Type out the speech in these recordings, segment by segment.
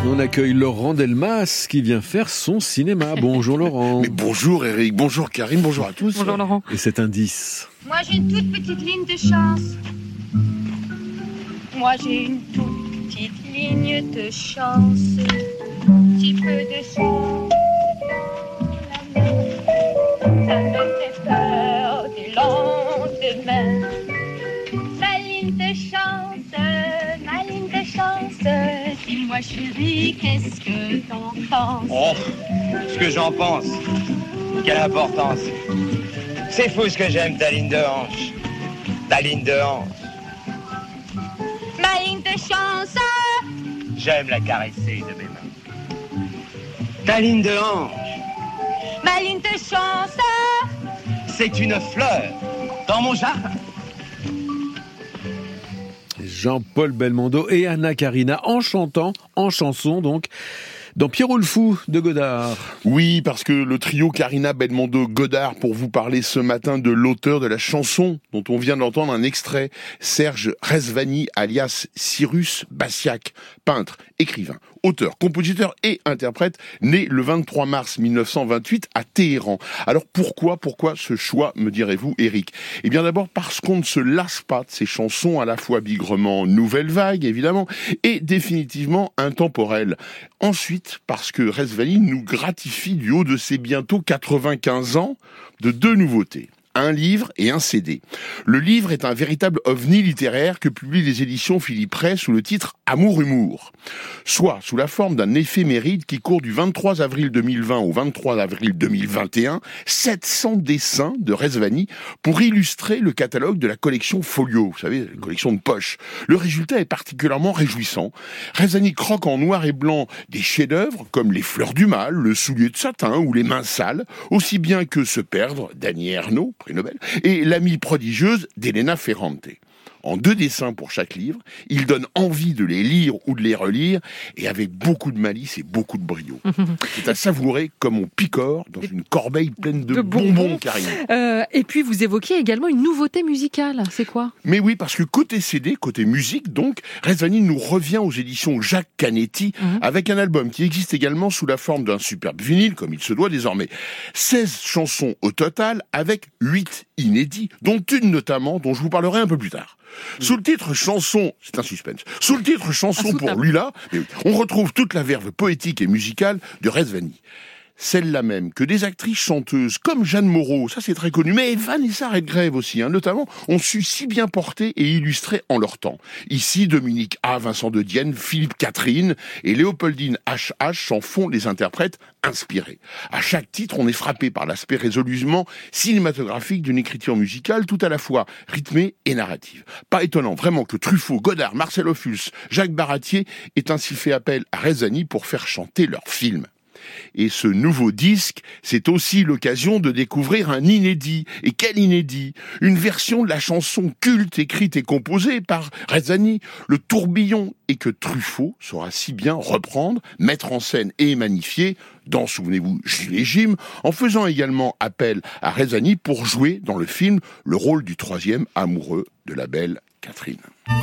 On accueille Laurent Delmas qui vient faire son cinéma. Bonjour Laurent. Mais bonjour Eric, bonjour Karine, bonjour à tous. Bonjour Laurent. Et cet indice. Moi j'ai une toute petite ligne de chance. Moi j'ai une toute petite ligne de chance. Petit peu de chance dans la main. Ça me fait peur du lendemain. Ma ligne de chance, ma ligne de chance. Dis-moi chérie, qu'est-ce que t'en penses? Oh, ce que j'en pense. Quelle importance. C'est fou ce que j'aime ta ligne de hanche. Ta ligne de hanche. Ma ligne de chance. J'aime la caresser de mes mains. Ta ligne de hanche. Ma ligne de chance. C'est une fleur dans mon jardin. Jean-Paul Belmondo et Anna Karina en chantant, en chanson donc, dans Pierrot le Fou de Godard. Oui, parce que le trio Karina, Belmondo, Godard pour vous parler ce matin de l'auteur de la chanson dont on vient d'entendre un extrait, Serge Rezvani alias Cyrus Bassiak, peintre, écrivain, auteur, compositeur et interprète, né le 23 mars 1928 à Téhéran. Alors pourquoi ce choix, me direz-vous, Eric? Eh bien d'abord parce qu'on ne se lasse pas de ces chansons à la fois bigrement nouvelle vague, évidemment, et définitivement intemporelles. Ensuite, parce que Rezvani nous gratifie du haut de ses bientôt 95 ans de deux nouveautés. Un livre et un CD. Le livre est un véritable ovni littéraire que publient les éditions Philippe Ray sous le titre Amour Humour, soit sous la forme d'un éphéméride qui court du 23 avril 2020 au 23 avril 2021, 700 dessins de Rezvani pour illustrer le catalogue de la collection Folio, vous savez, la collection de poche. Le résultat est particulièrement réjouissant. Rezvani croque en noir et blanc des chefs-d'œuvre comme Les Fleurs du Mal, Le Soulier de Satin ou Les Mains Sales, aussi bien que Se Perdre d'Annie Ernaux, prix Nobel, et L'Amie prodigieuse d'Elena Ferrante. En 2 dessins pour chaque livre, il donne envie de les lire ou de les relire, et avec beaucoup de malice et beaucoup de brio. C'est à savourer comme on picore dans une corbeille pleine de bonbons, Karine. Et puis vous évoquiez également une nouveauté musicale, c'est quoi? Mais oui, parce que côté CD, côté musique donc, Rezvani nous revient aux éditions Jacques Canetti avec un album qui existe également sous la forme d'un superbe vinyle, comme il se doit désormais. 16 chansons au total, avec 8 inédits, dont une notamment dont je vous parlerai un peu plus tard. Sous le titre chanson, c'est un suspense, sous le titre chanson pour lui-là, on retrouve toute la verve poétique et musicale de Rezvani. Celle-là même que des actrices chanteuses comme Jeanne Moreau, ça c'est très connu, mais Vanessa Redgrave aussi, notamment, ont su si bien porter et illustrer en leur temps. Ici, Dominique A, Vincent de Dienne, Philippe Catherine et Léopoldine H.H. s'en font les interprètes inspirés. À chaque titre, on est frappé par l'aspect résolument cinématographique d'une écriture musicale tout à la fois rythmée et narrative. Pas étonnant vraiment que Truffaut, Godard, Marcel Ophuls, Jacques Baratier aient ainsi fait appel à Rezvani pour faire chanter leur film. Et ce nouveau disque, c'est aussi l'occasion de découvrir un inédit. Et quel inédit! Une version de la chanson culte écrite et composée par Rezvani, Le Tourbillon, et que Truffaut saura si bien reprendre, mettre en scène et magnifier dans, souvenez-vous, Jules et Jim, en faisant également appel à Rezvani pour jouer dans le film le rôle du 3e amoureux de la belle Catherine.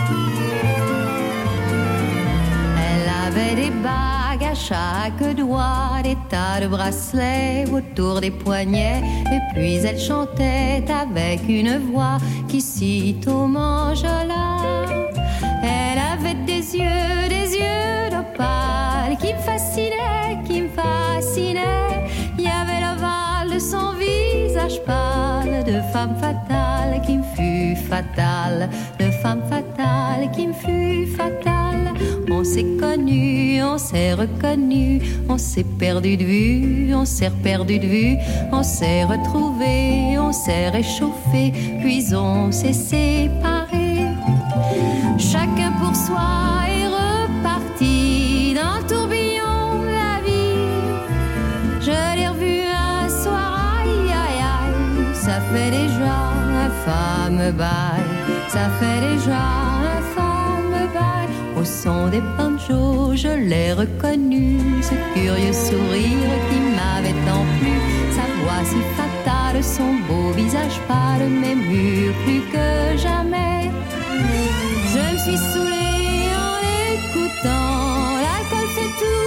Elle avait des bagues à chaque doigt, des tas de bracelets autour des poignets, et puis elle chantait avec une voix qui sitôt m'enjola. Elle avait des yeux d'opale qui me fascinaient, il y avait l'ovale de son visage pâle, de femme fatale qui me fut fatale, de femme fatale qui me fut fatale. On s'est connus, on s'est reconnus, on s'est perdu de vue, on s'est reperdu de vue, on s'est retrouvés, on s'est réchauffés, puis on s'est séparés. Chacun pour soi est reparti dans le tourbillon de la vie. Je l'ai revu un soir, aïe aïe aïe, ça fait déjà un fameux bail, ça fait déjà un fameux bail. Au son des banjos, je l'ai reconnu, ce curieux sourire qui m'avait tant plu, sa voix si fatale, son beau visage pâle, m'émut plus que jamais. Je me suis saoulée en écoutant, l'alcool fait tout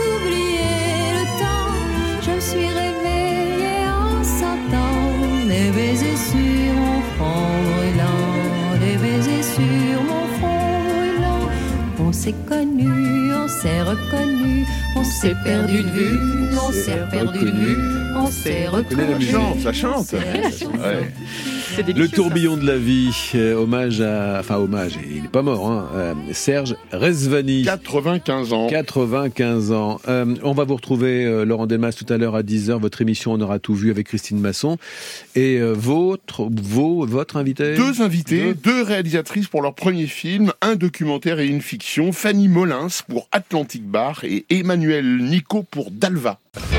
On s'est connus, on s'est reconnus, on s'est perdu de vue, on s'est perdu de vue, on s'est reconnus. Ça chante. Ouais. Le tourbillon de la vie, hommage, il n'est pas mort, hein, Serge Rezvani. 95 ans. 95 ans. On va vous retrouver, Laurent Delmas, tout à l'heure à 10h. Votre émission On aura tout vu avec Christine Masson. Et votre invité. Deux invités, deux réalisatrices pour leur premier film, un documentaire et une fiction. Fanny Molins pour Atlantic Bar et Emmanuel Nico pour Dalva.